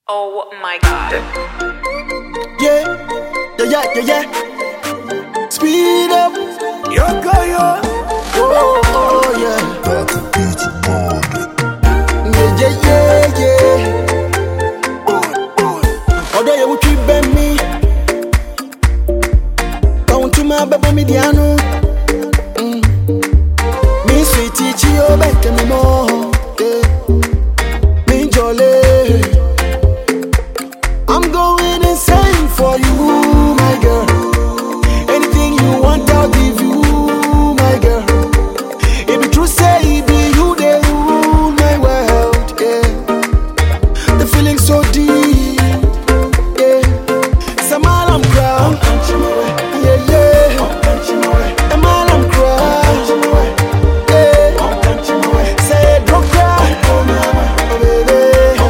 Oh my god. Yeah. Speed up. Yo, go, yo. Oh, yeah. Got the beat on. Yeah. Although you would keep me. Don't you my baby mediano. Me sweetie chio back me more. Me jolly. I'm going insane for you, my girl. Anything you want, I'll give you, my girl. If it true, say it be you, they rule my world, yeah. The feeling so deep, yeah. Samal, I'm proud, yeah. Samal, I'm proud, yeah. Say, don't cry, oh baby.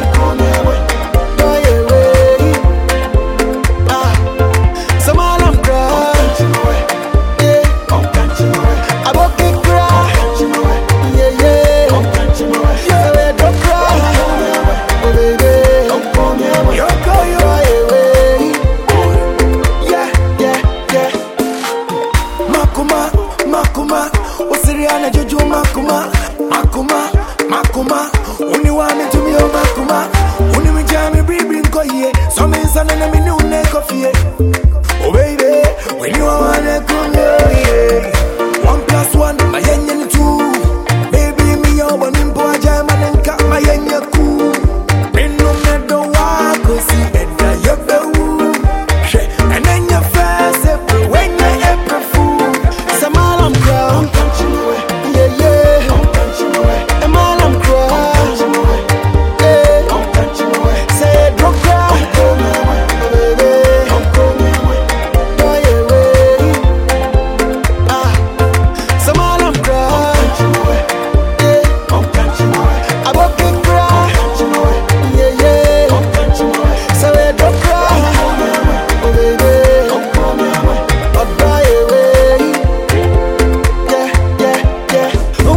Makuma, uni wame to me, oh Makuma, uni mi jami bribi nko ye, so me sana na mi nune kofiye. Oh baby, when you wanna come here, 1+1, my yenye ni 2. Baby, me yo bonimpo aja manenka, my yenye ku. Minu medo wako si enda yebewu. She, and then your face April, when you April fool. Samal, I'm proud, yeah.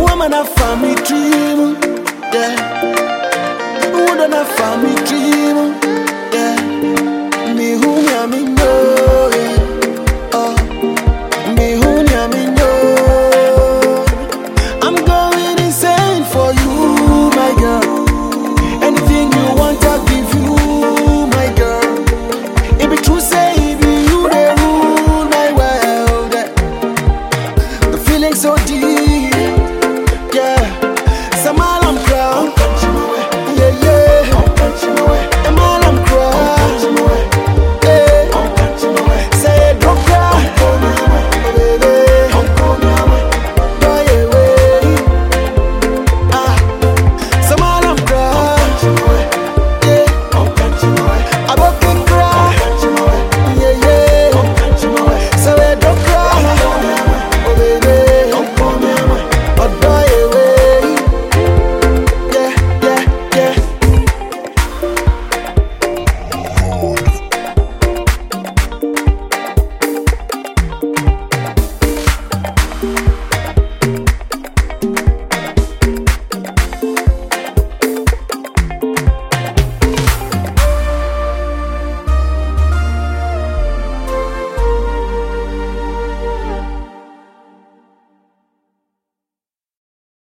Family dream, yeah. Who don't have family dream?